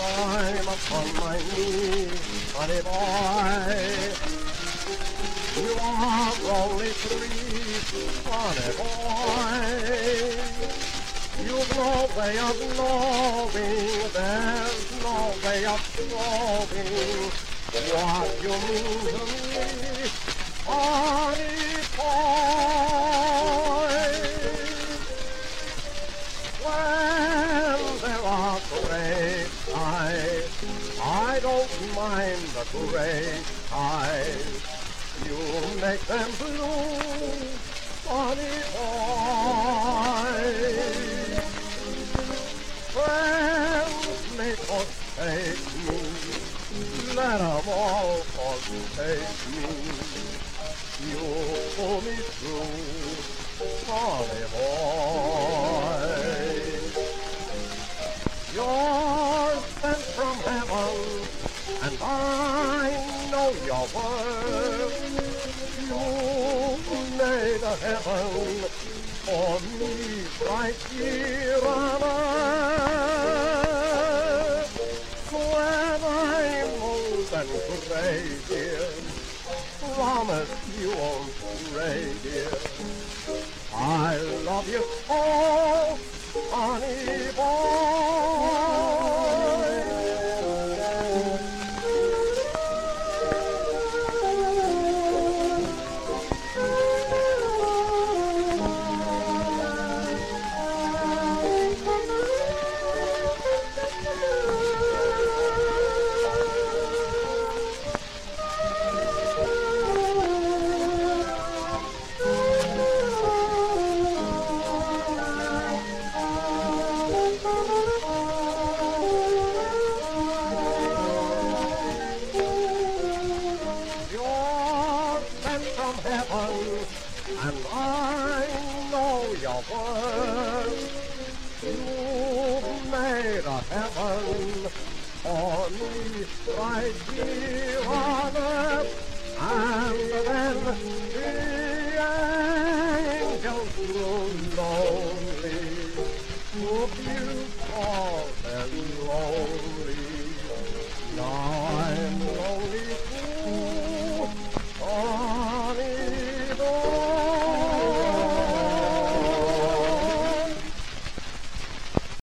I'm upon my knees, honey boy. You are only three, honey boy. You've no way of knowing, there's no way of showing what you mean to me, honey boy. When there are gray skies, I don't mind the gray skies. You make them blue, honey boy. Friends may forsake me, let 'em all forsake me. You pull me through, honey boy. You're sent from heaven, and I know your worth. You made a heaven for me right here on earth. When I'm old and gray, dear, promise you won't stray, dear. I love you so, honey boy. From heaven, and I know your worth. You've made a heaven for me right here on earth, and then the angels will know